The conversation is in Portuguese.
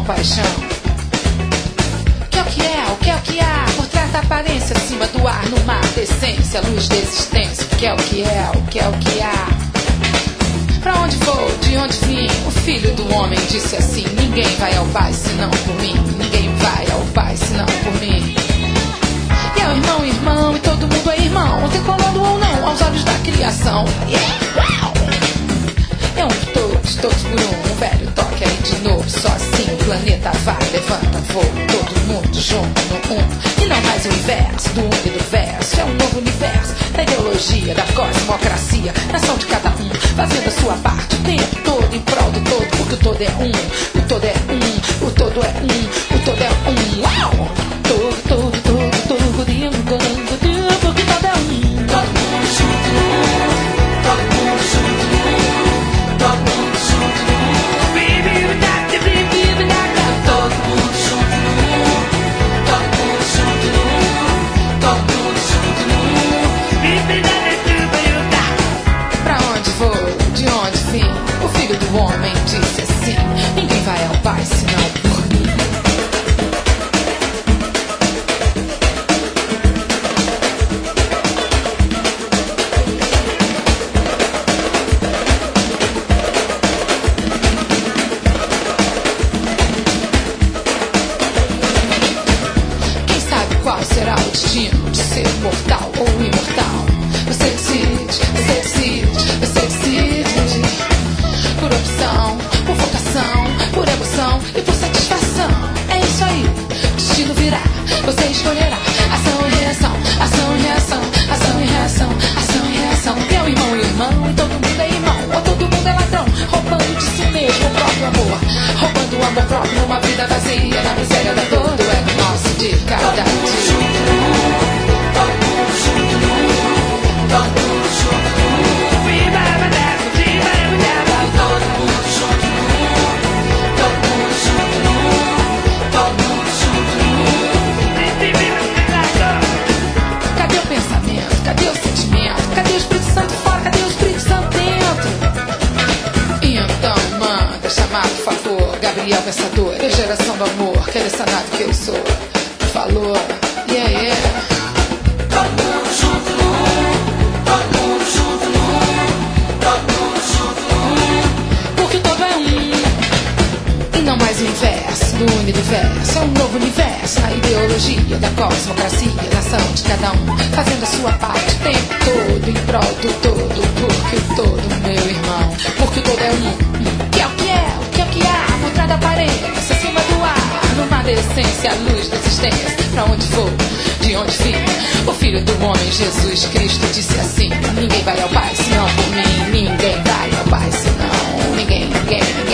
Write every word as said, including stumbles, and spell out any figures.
compaixão. O que é o que é, o que é o que há por trás da aparência, acima do ar, no mar da essência, luz da existência. O que é o que é, o que é o que há. Pra onde vou, de onde vim? O filho do homem disse assim: ninguém vai ao Pai senão por mim. Ninguém vai ao Pai senão por mim. E é o irmão, irmão, e todo mundo é irmão, decolando ou não, aos olhos da criação. Yeah. Uau. É um por todos, todos por um. Um velho toque aí de novo, só assim o planeta vai, levanta voo, todo mundo junto no um. E não mais o inverso do um e do verso. É um novo universo da ideologia, da cosmocracia, nação de cada um, fazendo a sua parte o tempo todo em prol do todo, porque o todo é um, o todo é um, o todo é um, o todo é um. Uau! Todo, todo, todo, todo, porque todo é um. Todo mundo junto no um, todo mundo junto no um, todo mundo junto no um. Bibi, bibi, bibi, bibi, todo mundo junto no um, todo mundo junto no um, todo mundo junto no um. Bibi, pra onde vou, de onde vim? O filho do homem disse assim: ninguém vai ao Pai senão por mim. Quem sabe qual será o destino de ser mortal ou imortal? Você decide, você decide, você decide. Por opção, por vocação, por emoção e por satisfação. É isso aí, destino virá, você escolherá. Ação e reação, ação e reação, ação e reação, ação e reação. Meu irmão e irmão, e todo mundo é irmão, ou todo mundo é ladrão, roubando de si mesmo o próprio amor, roubando o amor próprio numa vida vazia, na miséria da dor do ego nosso de cada dia. Todo mundo junto no um, todo mundo junto no um, viva a bandeira, viva a bandeira. Todo mundo junto no um, todo mundo junto no um, todo mundo junto no um. Cadê o pensamento? Cadê o sentimento? Cadê o Espírito Santo fora? Cadê o Espírito Santo dentro? Então manda chamar, por favor, Gabriel Pensador, da geração do amor, que é dessa nave que eu sou. Falou, yeah, yeah. Todo mundo junto no um, todo mundo junto no um, todo mundo junto no um. Porque todo é um, e não mais o inverso do universo. É um novo universo na ideologia da cosmocracia, nação de cada um, fazendo a sua parte o tempo todo em prol do todo. Porque o todo, meu irmão, porque o todo é um. Que é o que é, o que é o que há por trás da aparência, acima do ar, no mar da essência, a luz da existência. Pra onde vou, de onde vim? O filho do homem, Jesus Cristo, disse assim: ninguém vai ao Pai senão por mim. Ninguém vai ao Pai senão, ninguém, ninguém.